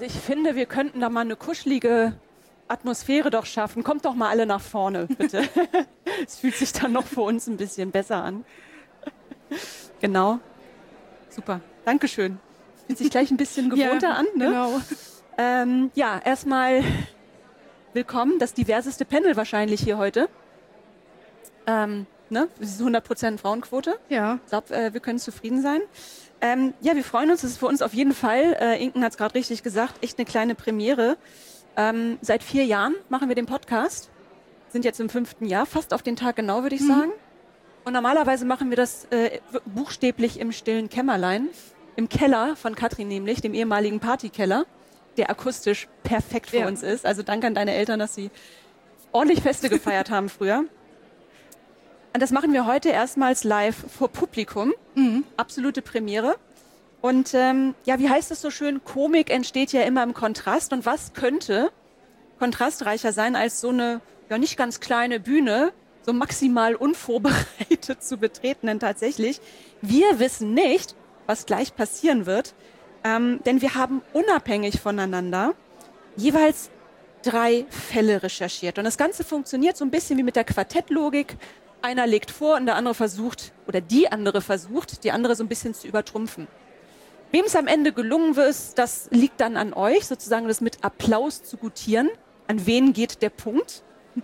ich finde, wir könnten da mal eine kuschelige Atmosphäre doch schaffen. Kommt doch mal alle nach vorne, bitte. Es fühlt sich dann noch für uns ein bisschen besser an. Genau. Super. Dankeschön. Fühlt sich gleich ein bisschen gewohnter an, ne? Genau. Ja, erstmal willkommen. Das diverseste Panel wahrscheinlich hier heute. Ne? Das ist 100% Frauenquote. Ja. Ich glaube, wir können zufrieden sein. Ja, wir freuen uns. Das ist für uns auf jeden Fall, Inken hat es gerade richtig gesagt, echt eine kleine Premiere. Seit 4 Jahren machen wir den Podcast. Sind jetzt im 5. Jahr, fast auf den Tag genau, würde ich sagen. Und normalerweise machen wir das buchstäblich im stillen Kämmerlein. Im Keller von Katrin nämlich, dem ehemaligen Partykeller, der akustisch perfekt für uns ist. Also danke an deine Eltern, dass sie ordentlich Feste gefeiert haben früher. Und das machen wir heute erstmals live vor Publikum. Absolute Premiere. Und ja, wie heißt es so schön? Komik entsteht ja immer im Kontrast. Und was könnte kontrastreicher sein, als so eine ja nicht ganz kleine Bühne, so maximal unvorbereitet zu betreten? Denn tatsächlich, wir wissen nicht, was gleich passieren wird. Denn wir haben unabhängig voneinander jeweils 3 Fälle recherchiert. Und das Ganze funktioniert so ein bisschen wie mit der Quartettlogik. Einer legt vor und der andere versucht, oder die andere versucht, die andere so ein bisschen zu übertrumpfen. Wem es am Ende gelungen wird, das liegt dann an euch, sozusagen das mit Applaus zu gutieren. An wen geht der Punkt?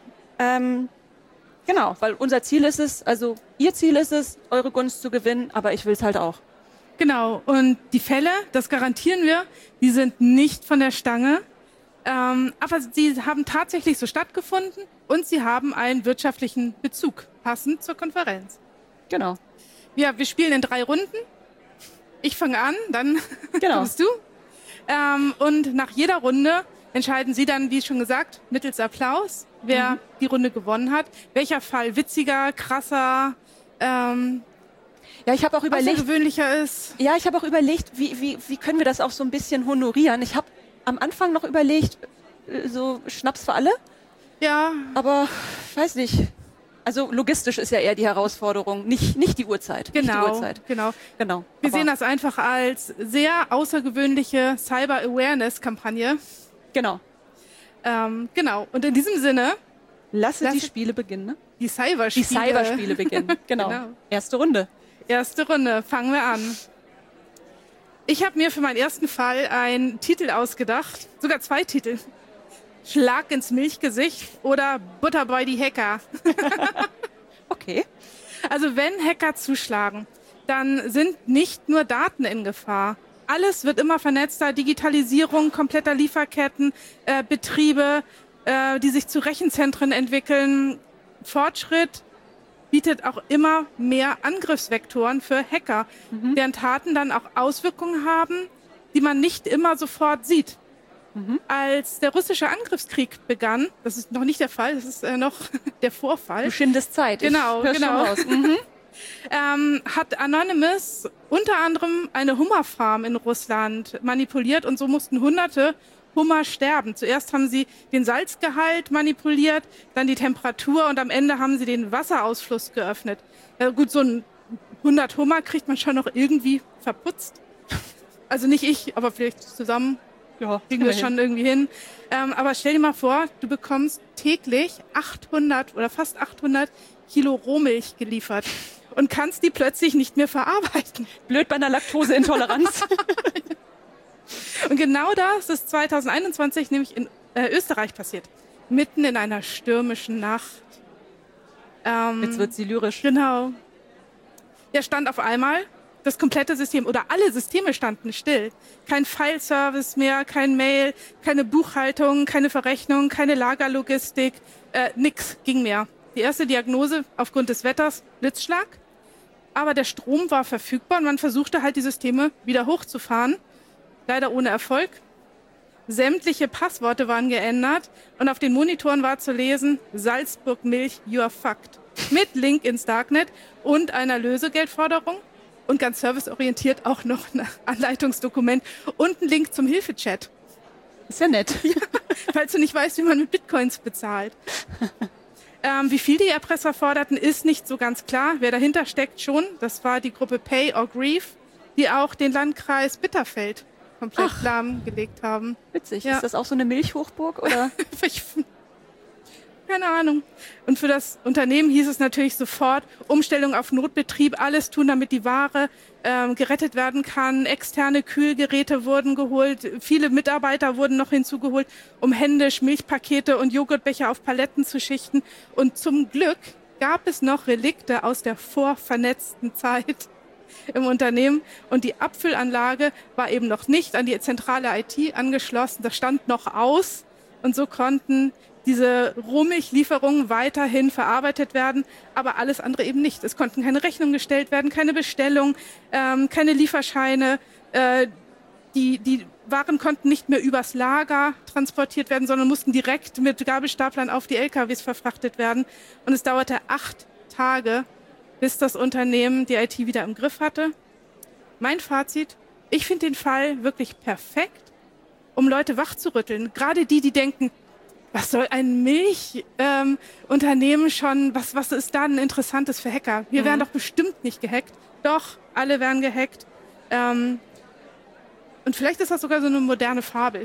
Genau, weil unser Ziel ist es, also ihr Ziel ist es, eure Gunst zu gewinnen, aber ich will es halt auch. Genau, und die Fälle, das garantieren wir, die sind nicht von der Stange. Aber sie haben tatsächlich so stattgefunden und sie haben einen wirtschaftlichen Bezug, passend zur Konferenz. Genau. Ja, wir spielen in 3 Runden. Ich fange an, dann kommst du. Und nach jeder Runde entscheiden Sie dann, wie schon gesagt, mittels Applaus, wer die Runde gewonnen hat. Welcher Fall witziger, krasser, ja, ich habe auch überlegt, außergewöhnlicher ist. Ja, ich habe auch überlegt, wie können wir das auch so ein bisschen honorieren. Ich habe am Anfang noch überlegt, so Schnaps für alle. Ja. Aber ich weiß nicht. Also logistisch ist ja eher die Herausforderung, nicht die Uhrzeit. Genau, nicht die Uhrzeit. genau. Wir sehen das einfach als sehr außergewöhnliche Cyber-Awareness-Kampagne. Genau. Genau. Und in diesem Sinne... Lasse die Spiele beginnen, ne? Die Cyberspiele. Die Cyberspiele beginnen, genau. Erste Runde. Erste Runde, fangen wir an. Ich habe mir für meinen ersten Fall einen Titel ausgedacht, sogar 2 Titel. Schlag ins Milchgesicht oder Butter bei die Hacker. Okay. Also wenn Hacker zuschlagen, dann sind nicht nur Daten in Gefahr. Alles wird immer vernetzter, Digitalisierung kompletter Lieferketten, Betriebe, die sich zu Rechenzentren entwickeln. Fortschritt bietet auch immer mehr Angriffsvektoren für Hacker, deren Taten dann auch Auswirkungen haben, die man nicht immer sofort sieht. Als der russische Angriffskrieg begann, das ist noch nicht der Fall, das ist noch der Vorfall. Du schindest Zeit. Genau. Hat Anonymous unter anderem eine Hummerfarm in Russland manipuliert und so mussten Hunderte Hummer sterben. Zuerst haben sie den Salzgehalt manipuliert, dann die Temperatur und am Ende haben sie den Wasserausfluss geöffnet. Ja, gut, so ein 100 Hummer kriegt man schon noch irgendwie verputzt. Also nicht ich, aber vielleicht zusammen kriegen wir schon irgendwie hin. Aber stell dir mal vor, du bekommst täglich 800 oder fast 800 Kilo Rohmilch geliefert und kannst die plötzlich nicht mehr verarbeiten. Blöd bei einer Laktoseintoleranz. Und genau das ist 2021 nämlich in Österreich passiert. Mitten in einer stürmischen Nacht. Jetzt wird sie lyrisch. Genau. Ja, stand auf einmal das komplette System oder alle Systeme standen still. Kein File-Service mehr, kein Mail, keine Buchhaltung, keine Verrechnung, keine Lagerlogistik, nix ging mehr. Die erste Diagnose aufgrund des Wetters, Blitzschlag. Aber der Strom war verfügbar und man versuchte halt die Systeme wieder hochzufahren. Leider ohne Erfolg. Sämtliche Passworte waren geändert und auf den Monitoren war zu lesen, Salzburg Milch, you are fucked. Mit Link ins Darknet und einer Lösegeldforderung und ganz serviceorientiert auch noch ein Anleitungsdokument und ein Link zum Hilfechat. Ist ja nett. Falls du nicht weißt, wie man mit Bitcoins bezahlt. Wie viel die Erpresser forderten, ist nicht so ganz klar. Wer dahinter steckt schon, das war die Gruppe Pay or Grieve, die auch den Landkreis Bitterfeld komplett lahmgelegt haben. Witzig. Ja. Ist das auch so eine Milchhochburg, oder? Keine Ahnung. Und für das Unternehmen hieß es natürlich sofort, Umstellung auf Notbetrieb, alles tun, damit die Ware gerettet werden kann. Externe Kühlgeräte wurden geholt, viele Mitarbeiter wurden noch hinzugeholt, um händisch Milchpakete und Joghurtbecher auf Paletten zu schichten. Und zum Glück gab es noch Relikte aus der vorvernetzten Zeit im Unternehmen. Und die Abfüllanlage war eben noch nicht an die zentrale IT angeschlossen. Das stand noch aus. Und so konnten diese Rohmilchlieferungen weiterhin verarbeitet werden, aber alles andere eben nicht. Es konnten keine Rechnungen gestellt werden, keine Bestellung, keine Lieferscheine. Die Waren konnten nicht mehr übers Lager transportiert werden, sondern mussten direkt mit Gabelstaplern auf die LKWs verfrachtet werden. Und es dauerte 8 Tage, bis das Unternehmen die IT wieder im Griff hatte. Mein Fazit, ich finde den Fall wirklich perfekt, um Leute wachzurütteln. Gerade die denken, was soll ein Milchunternehmen schon, was ist da ein interessantes für Hacker? Wir werden doch bestimmt nicht gehackt. Doch, alle werden gehackt. Und vielleicht ist das sogar so eine moderne Fabel.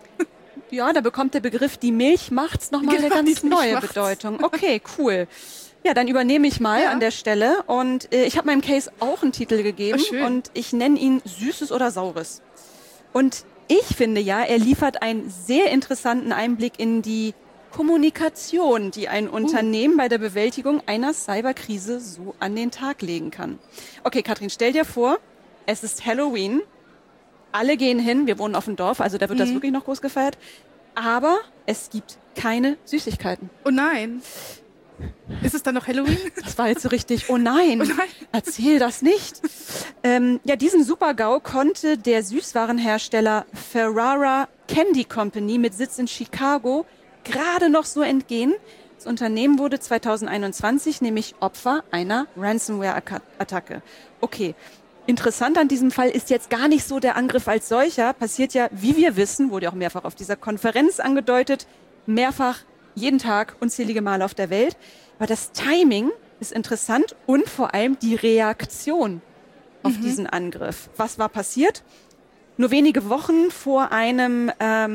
Ja, da bekommt der Begriff die Milch macht's nochmal eine ganz neue Bedeutung. Okay, cool. Ja, dann übernehme ich mal an der Stelle. Und ich habe meinem Case auch einen Titel gegeben. Und ich nenne ihn Süßes oder Saures. Und ich finde ja, er liefert einen sehr interessanten Einblick in die Kommunikation, die ein Unternehmen bei der Bewältigung einer Cyberkrise so an den Tag legen kann. Okay, Katrin, stell dir vor, es ist Halloween. Alle gehen hin, wir wohnen auf dem Dorf, also da wird das wirklich noch groß gefeiert. Aber es gibt keine Süßigkeiten. Oh nein. Ist es dann noch Halloween? Das war jetzt so richtig, oh nein, erzähl das nicht. Ja, diesen Super-GAU konnte der Süßwarenhersteller Ferrara Candy Company mit Sitz in Chicago gerade noch so entgehen. Das Unternehmen wurde 2021 nämlich Opfer einer Ransomware-Attacke. Okay, interessant an diesem Fall ist jetzt gar nicht so der Angriff als solcher. Passiert ja, wie wir wissen, wurde ja auch mehrfach auf dieser Konferenz angedeutet, mehrfach jeden Tag unzählige Male auf der Welt. Aber das Timing ist interessant und vor allem die Reaktion auf diesen Angriff. Was war passiert? Nur wenige Wochen vor einem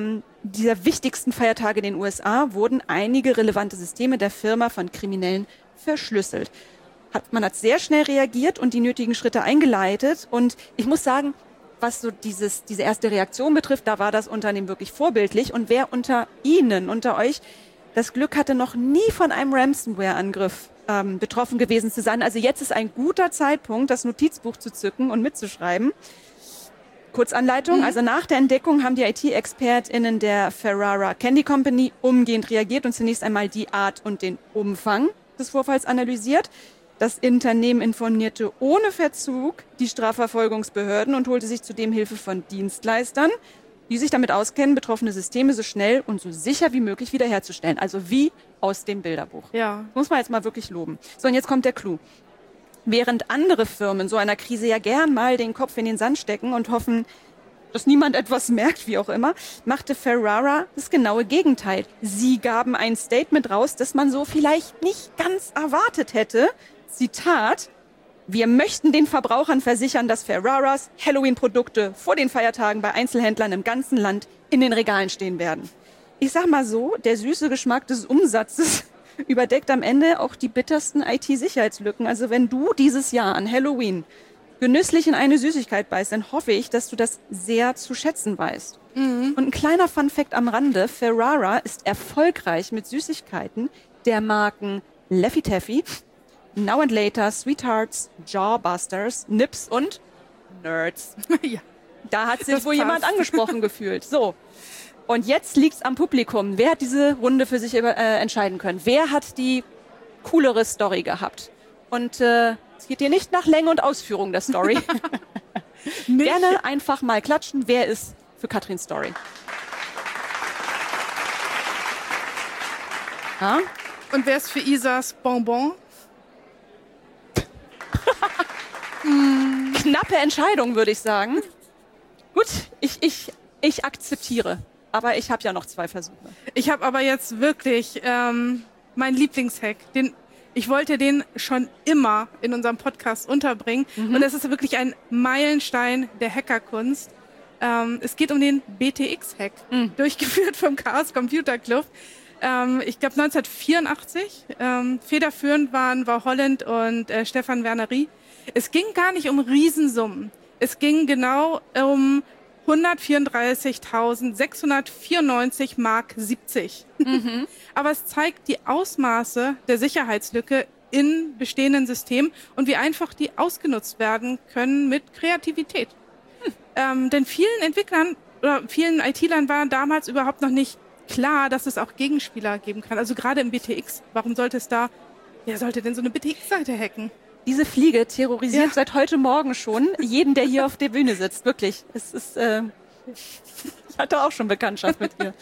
dieser wichtigsten Feiertage in den USA wurden einige relevante Systeme der Firma von Kriminellen verschlüsselt. Man hat sehr schnell reagiert und die nötigen Schritte eingeleitet. Und ich muss sagen, was so diese erste Reaktion betrifft, da war das Unternehmen wirklich vorbildlich. Und wer unter euch das Glück hatte, noch nie von einem Ransomware-Angriff betroffen gewesen zu sein. Also jetzt ist ein guter Zeitpunkt, das Notizbuch zu zücken und mitzuschreiben. Kurzanleitung, also nach der Entdeckung haben die IT-ExpertInnen der Ferrara Candy Company umgehend reagiert und zunächst einmal die Art und den Umfang des Vorfalls analysiert. Das Unternehmen informierte ohne Verzug die Strafverfolgungsbehörden und holte sich zudem Hilfe von Dienstleistern, die sich damit auskennen, betroffene Systeme so schnell und so sicher wie möglich wiederherzustellen. Also wie aus dem Bilderbuch. Ja. Muss man jetzt mal wirklich loben. So, und jetzt kommt der Clou. Während andere Firmen so einer Krise ja gern mal den Kopf in den Sand stecken und hoffen, dass niemand etwas merkt, wie auch immer, machte Ferrara das genaue Gegenteil. Sie gaben ein Statement raus, das man so vielleicht nicht ganz erwartet hätte. Zitat: Wir möchten den Verbrauchern versichern, dass Ferraras Halloween-Produkte vor den Feiertagen bei Einzelhändlern im ganzen Land in den Regalen stehen werden. Ich sag mal so, der süße Geschmack des Umsatzes überdeckt am Ende auch die bittersten IT-Sicherheitslücken. Also wenn du dieses Jahr an Halloween genüsslich in eine Süßigkeit beißt, dann hoffe ich, dass du das sehr zu schätzen weißt. Und ein kleiner Fun-Fact am Rande: Ferrara ist erfolgreich mit Süßigkeiten der Marken Laffy Taffy, Now and Later, Sweethearts, Jawbusters, Nips und Nerds. Ja. Da hat sich wohl jemand angesprochen gefühlt. So. Und jetzt liegt's am Publikum. Wer hat diese Runde für sich entscheiden können? Wer hat die coolere Story gehabt? Und es geht hier nicht nach Länge und Ausführung der Story. Gerne einfach mal klatschen. Wer ist für Katrins Story? Ha? Und wer ist für Isas Bonbon? Knappe Entscheidung, würde ich sagen. Gut, ich akzeptiere. Aber ich habe ja noch 2 Versuche. Ich habe aber jetzt wirklich meinen Lieblingshack. Ich wollte den schon immer in unserem Podcast unterbringen. Und es ist wirklich ein Meilenstein der Hackerkunst. Es geht um den BTX-Hack, durchgeführt vom Chaos Computer Club. Ich glaube 1984. Federführend war Holland und Stefan Wernery. Es ging gar nicht um Riesensummen. Es ging genau um 134.694 Mark 70. Aber es zeigt die Ausmaße der Sicherheitslücke in bestehenden Systemen und wie einfach die ausgenutzt werden können mit Kreativität. Denn vielen Entwicklern oder vielen IT-Lern war damals überhaupt noch nicht klar, dass es auch Gegenspieler geben kann. Also gerade im BTX. Warum sollte es da, wer sollte denn so eine BTX-Seite hacken? Diese Fliege terrorisiert seit heute Morgen schon jeden, der hier auf der Bühne sitzt. Wirklich. Es ist, ich hatte auch schon Bekanntschaft mit ihr.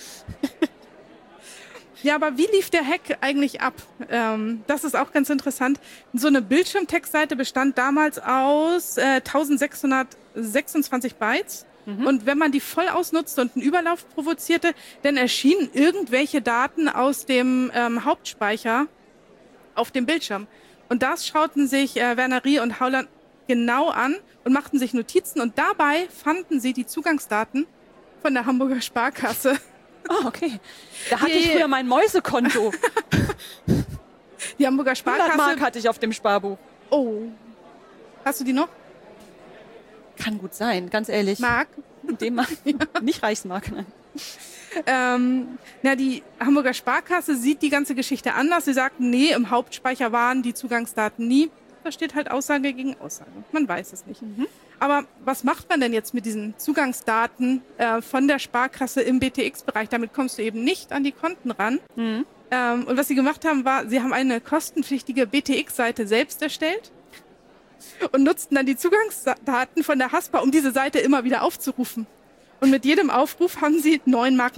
Ja, aber wie lief der Hack eigentlich ab? Das ist auch ganz interessant. So eine Bildschirmtextseite bestand damals aus 1626 Bytes. Und wenn man die voll ausnutzte und einen Überlauf provozierte, dann erschienen irgendwelche Daten aus dem Hauptspeicher auf dem Bildschirm. Und das schauten sich Wernery und Howland genau an und machten sich Notizen. Und dabei fanden sie die Zugangsdaten von der Hamburger Sparkasse. Oh, okay. Da hatte ich früher mein Mäusekonto. Die Hamburger Sparkasse. 100 Mark hatte ich auf dem Sparbuch. Oh. Hast du die noch? Kann gut sein, ganz ehrlich. Mark? Nicht Reichsmark, nein. Die Hamburger Sparkasse sieht die ganze Geschichte anders. Sie sagten, nee, im Hauptspeicher waren die Zugangsdaten nie. Da steht halt Aussage gegen Aussage. Man weiß es nicht. Aber was macht man denn jetzt mit diesen Zugangsdaten von der Sparkasse im BTX-Bereich? Damit kommst du eben nicht an die Konten ran. Und was sie gemacht haben, war, sie haben eine kostenpflichtige BTX-Seite selbst erstellt und nutzten dann die Zugangsdaten von der Haspa, um diese Seite immer wieder aufzurufen. Und mit jedem Aufruf haben sie 9,90 Mark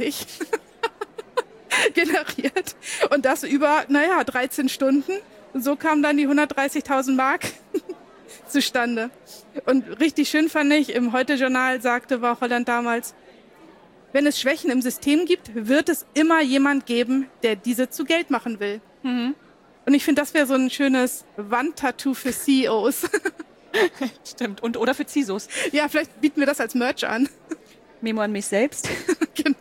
generiert. Und das über, 13 Stunden. Und so kamen dann die 130.000 Mark zustande. Und richtig schön fand ich, im Heute-Journal war Holland damals, wenn es Schwächen im System gibt, wird es immer jemand geben, der diese zu Geld machen will. Und ich finde, das wäre so ein schönes Wandtattoo für CEOs. Stimmt. Oder für CISOs. Ja, vielleicht bieten wir das als Merch an. Memo an mich selbst. Genau.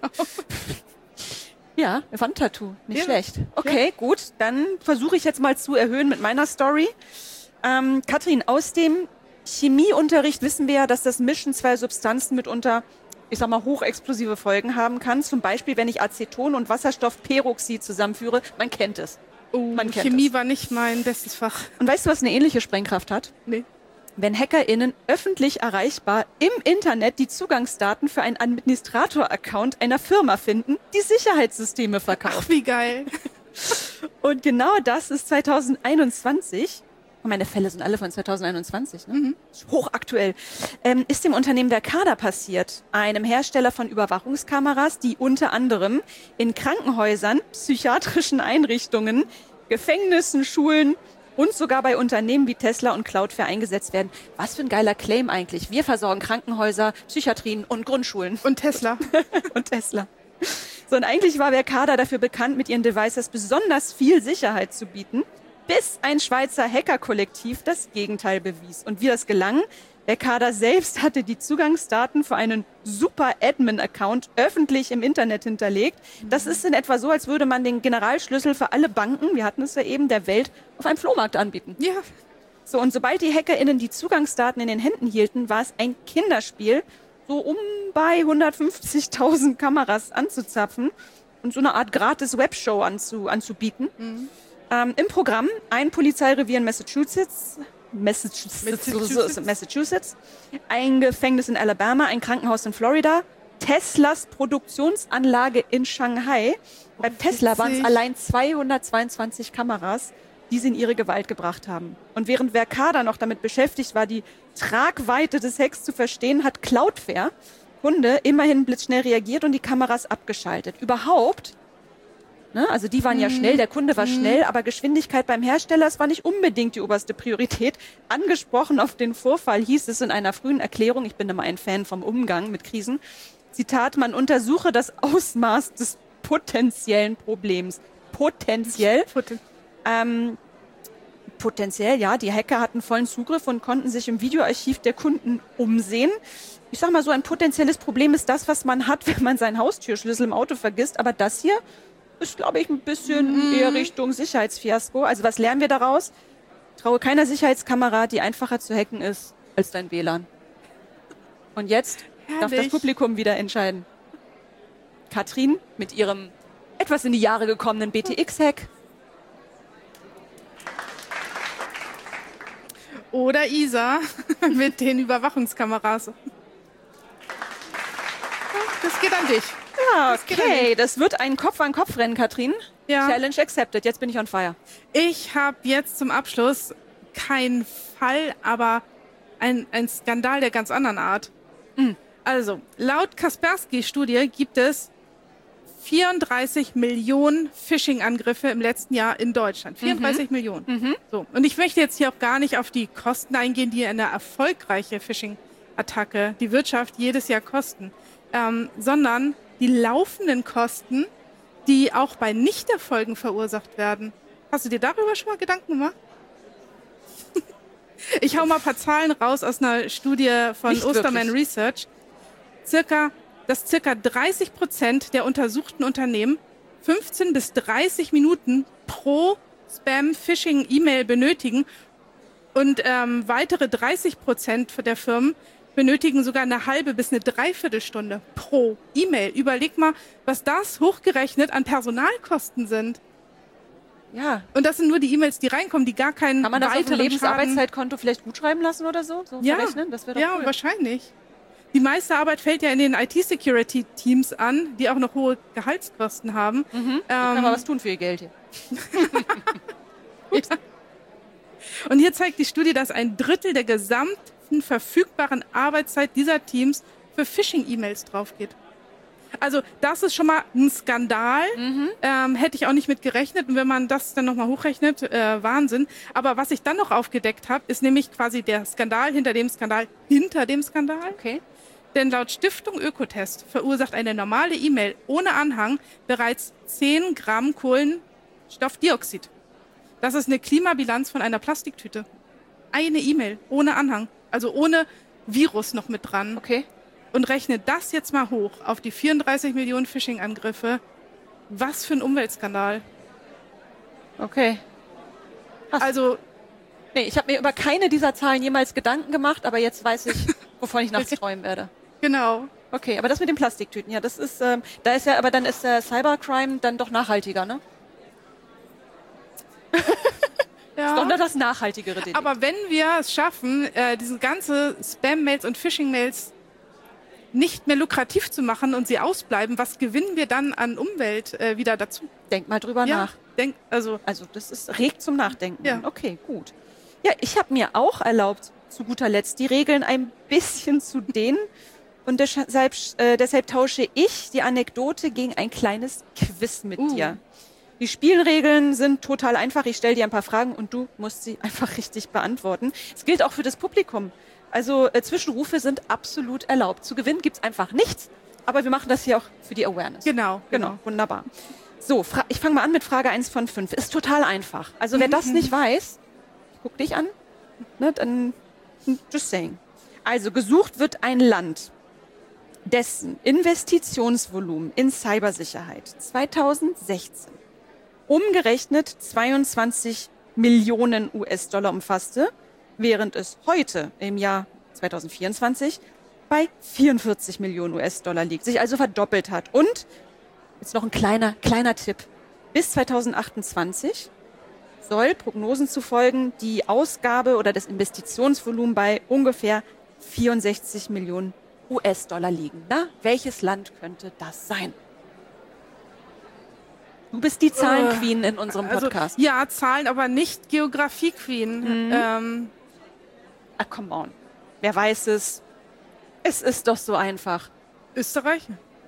Ja, Wandtattoo. Nicht schlecht. Okay, gut. Dann versuche ich jetzt mal zu erhöhen mit meiner Story. Katrin, aus dem Chemieunterricht wissen wir ja, dass das Mischen zwei Substanzen mitunter, ich sag mal, hochexplosive Folgen haben kann. Zum Beispiel, wenn ich Aceton und Wasserstoffperoxid zusammenführe. Man kennt es. Chemie war nicht mein bestes Fach. Und weißt du, was eine ähnliche Sprengkraft hat? Nee. Wenn HackerInnen öffentlich erreichbar im Internet die Zugangsdaten für einen Administrator-Account einer Firma finden, die Sicherheitssysteme verkauft. Ach, wie geil. Und genau das ist 2021, meine Fälle sind alle von 2021, ne? Hochaktuell, ist dem Unternehmen Verkada passiert, einem Hersteller von Überwachungskameras, die unter anderem in Krankenhäusern, psychiatrischen Einrichtungen, Gefängnissen, Schulen und sogar bei Unternehmen wie Tesla und Cloudflare eingesetzt werden. Was für ein geiler Claim eigentlich. Wir versorgen Krankenhäuser, Psychiatrien und Grundschulen. Und Tesla. Und Tesla. So, und eigentlich war Verkada dafür bekannt, mit ihren Devices besonders viel Sicherheit zu bieten, bis ein Schweizer Hackerkollektiv das Gegenteil bewies. Und wie das gelang? Verkada selbst hatte die Zugangsdaten für einen Super-Admin-Account öffentlich im Internet hinterlegt. Das ist in etwa so, als würde man den Generalschlüssel für alle Banken, wir hatten es ja eben, der Welt auf einem Flohmarkt anbieten. Ja. So, und sobald die HackerInnen die Zugangsdaten in den Händen hielten, war es ein Kinderspiel, so um bei 150.000 Kameras anzuzapfen und so eine Art gratis Webshow anzubieten. Im Programm ein Polizeirevier in Massachusetts, ein Gefängnis in Alabama, ein Krankenhaus in Florida, Teslas Produktionsanlage in Shanghai. Bei Tesla waren es allein 222 Kameras, die sie in ihre Gewalt gebracht haben. Und während Verkada noch damit beschäftigt war, die Tragweite des Hacks zu verstehen, hat Cloudflare, Kunde, immerhin blitzschnell reagiert und die Kameras abgeschaltet. Überhaupt, ne, also die waren ja schnell, der Kunde war schnell, aber Geschwindigkeit beim Hersteller, das war nicht unbedingt die oberste Priorität. Angesprochen auf den Vorfall hieß es in einer frühen Erklärung, ich bin immer ein Fan vom Umgang mit Krisen, Zitat, man untersuche das Ausmaß des potenziellen Problems. Potenziell. Potenziell, ja. Die Hacker hatten vollen Zugriff und konnten sich im Videoarchiv der Kunden umsehen. Ich sag mal so, ein potenzielles Problem ist das, was man hat, wenn man seinen Haustürschlüssel im Auto vergisst. Aber das hier ist, glaube ich, ein bisschen eher Richtung Sicherheitsfiasko. Also was lernen wir daraus? Traue keiner Sicherheitskamera, die einfacher zu hacken ist als dein WLAN. Und jetzt darf das Publikum wieder entscheiden. Katrin mit ihrem etwas in die Jahre gekommenen BTX-Hack. Oder Isa mit den Überwachungskameras. Das geht an dich. Ja, okay. Das wird ein Kopf-an-Kopf-Rennen, Katrin. Ja. Challenge accepted. Jetzt bin ich on fire. Ich habe jetzt zum Abschluss keinen Fall, aber ein Skandal der ganz anderen Art. Also, laut Kaspersky-Studie gibt es 34 Millionen Phishing-Angriffe im letzten Jahr in Deutschland. 34 Millionen. So. Und ich möchte jetzt hier auch gar nicht auf die Kosten eingehen, die eine erfolgreiche Phishing-Attacke die Wirtschaft jedes Jahr kosten, sondern die laufenden Kosten, die auch bei Nichterfolgen verursacht werden. Hast du dir darüber schon mal Gedanken gemacht? Ich hau mal ein paar Zahlen raus aus einer Studie von Nicht Osterman wirklich. Research. Dass circa 30% der untersuchten Unternehmen 15 bis 30 Minuten pro Spam-Phishing-E-Mail benötigen und weitere 30% der Firmen benötigen sogar eine halbe bis eine Dreiviertelstunde pro E-Mail. Überleg mal, was das hochgerechnet an Personalkosten sind. Ja. Und das sind nur die E-Mails, die reinkommen, die gar keinen Kann man das auf dem weiteren Schaden... Lebensarbeitszeitkonto vielleicht gut schreiben lassen oder so? So Ja, verrechnen? Das wäre doch ja, cool. wahrscheinlich. Die meiste Arbeit fällt ja in den IT-Security-Teams an, die auch noch hohe Gehaltskosten haben. Kann man was tun für ihr Geld hier. Ja. Und hier zeigt die Studie, dass ein Drittel der gesamten verfügbaren Arbeitszeit dieser Teams für Phishing-E-Mails drauf geht. Also das ist schon mal ein Skandal. Hätte ich auch nicht mit gerechnet. Und wenn man das dann nochmal hochrechnet, Wahnsinn. Aber was ich dann noch aufgedeckt habe, ist nämlich quasi der Skandal hinter dem Skandal hinter dem Skandal. Okay. Denn laut Stiftung Ökotest verursacht eine normale E-Mail ohne Anhang bereits 10 Gramm Kohlenstoffdioxid. Das ist eine Klimabilanz von einer Plastiktüte. Eine E-Mail ohne Anhang, also ohne Virus noch mit dran. Okay. Und rechne das jetzt mal hoch auf die 34 Millionen Phishing-Angriffe. Was für ein Umweltskandal. Okay. Krass. Also, Nee, ich habe mir über keine dieser Zahlen jemals Gedanken gemacht, aber jetzt weiß ich, wovon ich nachts träumen werde. genau. Okay, aber das mit den Plastiktüten, ja, das ist, da ist ja, aber dann ist der Cybercrime dann doch nachhaltiger, ne? Ja. Ist doch nur das nachhaltigere Delikt. Aber wenn wir es schaffen, diese ganze Spam-Mails und Phishing-Mails nicht mehr lukrativ zu machen und sie ausbleiben, was gewinnen wir dann an Umwelt wieder dazu? Denk mal drüber nach. Also Also das ist regt zum Nachdenken. Ja. Okay, gut. Ja, ich habe mir auch erlaubt, zu guter Letzt die Regeln ein bisschen zu dehnen. Und deshalb tausche ich die Anekdote gegen ein kleines Quiz mit dir. Die Spielregeln sind total einfach. Ich stelle dir ein paar Fragen und du musst sie einfach richtig beantworten. Es gilt auch für das Publikum. Also Zwischenrufe sind absolut erlaubt. Zu gewinnen gibt's einfach nichts. Aber wir machen das hier auch für die Awareness. genau. Wunderbar. So, ich fange mal an mit Frage 1 von 5. Ist total einfach. Also wer das nicht weiß, guck dich an, ne, dann just saying. Also gesucht wird ein Land, dessen Investitionsvolumen in Cybersicherheit 2016 umgerechnet 22 Millionen US-Dollar umfasste, während es heute im Jahr 2024 bei 44 Millionen US-Dollar liegt, sich also verdoppelt hat. Und jetzt noch ein kleiner Tipp. Bis 2028 soll Prognosen zufolge die Ausgabe oder das Investitionsvolumen bei ungefähr 64 Millionen US-Dollar liegen. Na, welches Land könnte das sein? Du bist die Zahlenqueen in unserem Podcast. Also, ja, Zahlen, aber nicht Geografie-Queen. Come on. Wer weiß es? Es ist doch so einfach. Österreich?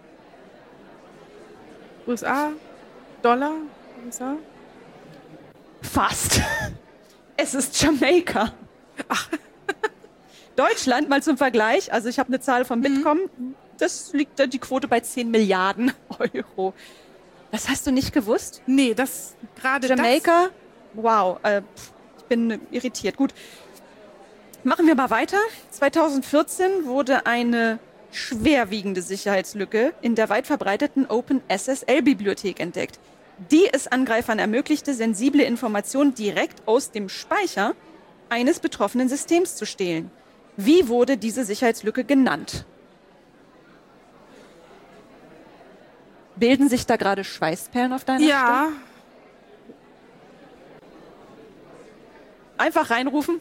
USA? Dollar? USA? Fast. Es ist Jamaika. Deutschland, mal zum Vergleich, also ich habe eine Zahl von Bitkom, das liegt da die Quote bei 10 Milliarden Euro. Das hast du nicht gewusst? Nee, das gerade Jamaika, wow, ich bin irritiert. Gut, machen wir mal weiter. 2014 wurde eine schwerwiegende Sicherheitslücke in der weit verbreiteten OpenSSL-Bibliothek entdeckt, die es Angreifern ermöglichte, sensible Informationen direkt aus dem Speicher eines betroffenen Systems zu stehlen. Wie wurde diese Sicherheitslücke genannt? Bilden sich da gerade Schweißperlen auf deiner Stirn? Ja, Einfach reinrufen.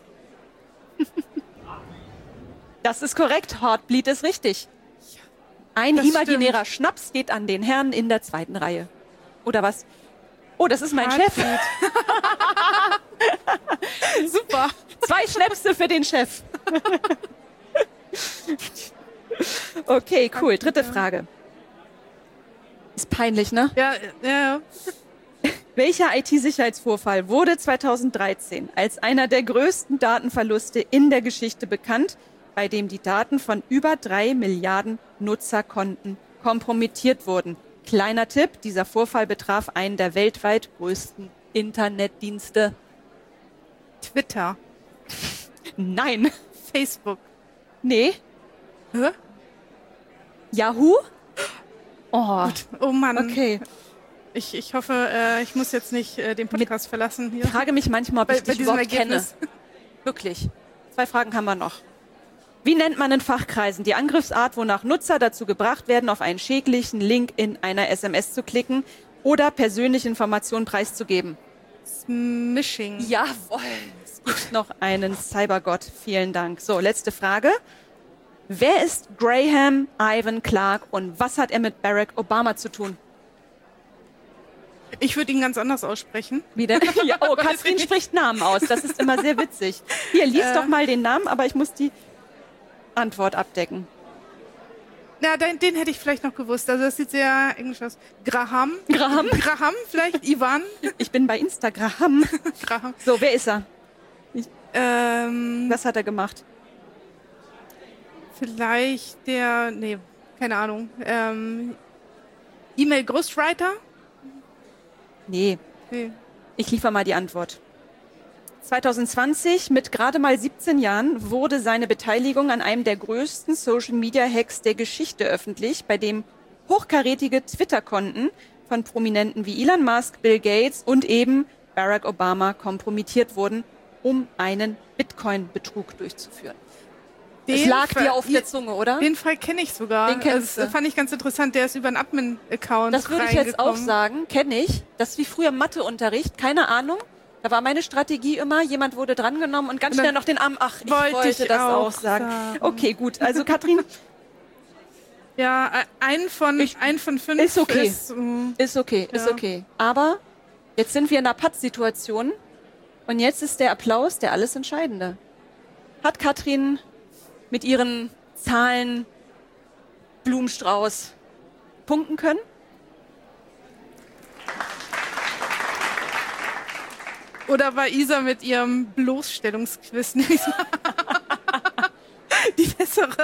Das ist korrekt. Heartbleed ist richtig. Ein das imaginärer Schnaps geht an den Herrn in der zweiten Reihe. Oder was? Oh, das ist mein Chef. super. 2 Schnäpse für den Chef. Okay, cool. Dritte Frage. Ist peinlich, ne? Ja. Welcher IT-Sicherheitsvorfall wurde 2013 als einer der größten Datenverluste in der Geschichte bekannt, bei dem die Daten von über 3 Milliarden Nutzerkonten kompromittiert wurden? Kleiner Tipp, dieser Vorfall betraf einen der weltweit größten Internetdienste. Twitter. Nein. Facebook. Nee. Hä? Yahoo? Oh, Oh Mann. okay. Ich hoffe, ich muss jetzt nicht den Podcast verlassen hier. Ich frage mich manchmal, ob ich dich diesem überhaupt kenne. Ergebnis. Wirklich. 2 Fragen haben wir noch. Wie nennt man in Fachkreisen die Angriffsart, wonach Nutzer dazu gebracht werden, auf einen schädlichen Link in einer SMS zu klicken oder persönliche Informationen preiszugeben? Smishing. Jawohl. Es gibt noch einen Cybergott. Vielen Dank. So, letzte Frage. Wer ist Graham Ivan Clark und was hat er mit Barack Obama zu tun? Ich würde ihn ganz anders aussprechen. Wie denn? Ja, oh, Katrin spricht Namen aus. Das ist immer sehr witzig. Hier, lies doch mal den Namen, aber ich muss die Antwort abdecken. Na, den hätte ich vielleicht noch gewusst. Also das sieht sehr englisch aus. Graham, vielleicht Ivan. Ich bin bei Instagram. Graham. So, wer ist er? Was hat er gemacht? Vielleicht keine Ahnung. E-Mail Ghostwriter? Nee, Nee. ich liefere mal die Antwort. 2020, mit gerade mal 17 Jahren, wurde seine Beteiligung an einem der größten Social-Media-Hacks der Geschichte öffentlich, bei dem hochkarätige Twitter-Konten von Prominenten wie Elon Musk, Bill Gates und eben Barack Obama kompromittiert wurden, um einen Bitcoin-Betrug durchzuführen. Es lag dir auf der Zunge, oder? Den Fall kenne ich sogar. Den kennst Das du. fand ich ganz interessant. Der ist über einen Admin-Account Das würde ich jetzt auch reingekommen. sagen, kenne ich. Das ist wie früher Matheunterricht, keine Ahnung. Da war meine Strategie immer, jemand wurde drangenommen und ganz Und dann schnell noch den Arm. Ach, ich wollte wollte ich das auch auch sagen. sagen. Okay, gut. Also Katrin, Ja, ein von 5 ist okay. Ist ist Ja. okay. Aber jetzt sind wir in einer Pattsituation und jetzt ist der Applaus der alles Entscheidende. Hat Katrin mit ihren Zahlen Blumenstrauß punkten können? Oder war Isa mit ihrem Bloßstellungsquiz die bessere?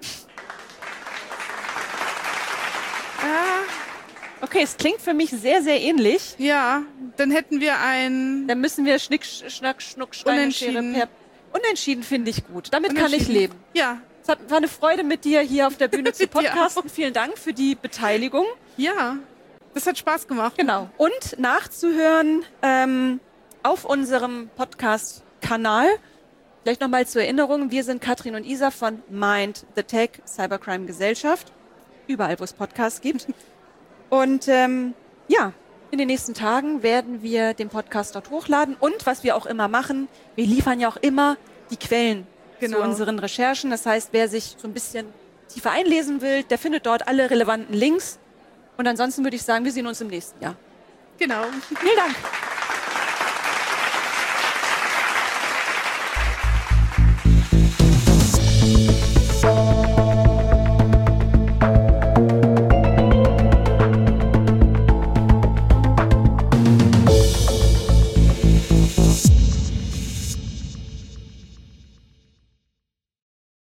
Okay, es klingt für mich sehr, sehr ähnlich. Ja, dann hätten wir Dann müssen wir Schnick, Schnack, Schnuck, Steine, Schere, Unentschieden. Per. Unentschieden finde ich gut. Damit kann ich Unentschieden. leben. Ja, Es war eine Freude, mit dir hier auf der Bühne zu Mit dir podcasten. Vielen Dank für die Beteiligung. ja. Das hat Spaß gemacht. Genau. Und nachzuhören auf unserem Podcast-Kanal. Vielleicht nochmal zur Erinnerung, wir sind Katrin und Isa von Mind the Tech Cybercrime Gesellschaft. Überall, wo es Podcasts gibt. Und ja, in den nächsten Tagen werden wir den Podcast dort hochladen. Und was wir auch immer machen, wir liefern ja auch immer die Quellen Genau. zu unseren Recherchen. Das heißt, wer sich so ein bisschen tiefer einlesen will, der findet dort alle relevanten Links. Und ansonsten würde ich sagen, wir sehen uns im nächsten Jahr. Genau. Vielen Dank.